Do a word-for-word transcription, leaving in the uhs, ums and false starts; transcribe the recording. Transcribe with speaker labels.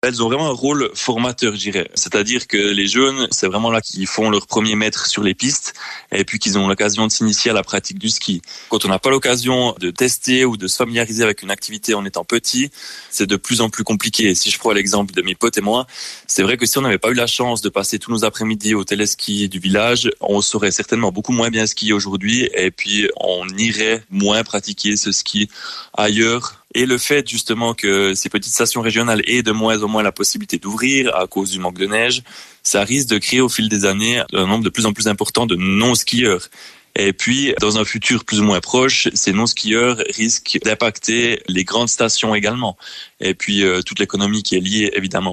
Speaker 1: elles ont vraiment un rôle formateur, je dirais. C'est-à-dire que les jeunes, c'est vraiment là qu'ils font leur premier mètre sur les pistes et puis qu'ils ont l'occasion de s'initier à la pratique du ski. Quand on n'a pas l'occasion de tester ou de se familiariser avec une activité en étant petit, c'est de plus en plus compliqué. Si je prends l'exemple de mes potes et moi, c'est vrai que si on n'avait pas eu la chance de passer tous nos après-midi au téléski du village, on saurait certainement beaucoup moins bien skier aujourd'hui et puis on irait moins pratiquer ce ski ailleurs. Et le fait justement que ces petites stations régionales aient de moins en moins la possibilité d'ouvrir à cause du manque de neige, ça risque de créer au fil des années un nombre de plus en plus important de non-skieurs. Et puis, dans un futur plus ou moins proche, ces non-skieurs risquent d'impacter les grandes stations également. Et puis, euh, toute l'économie qui est liée, évidemment.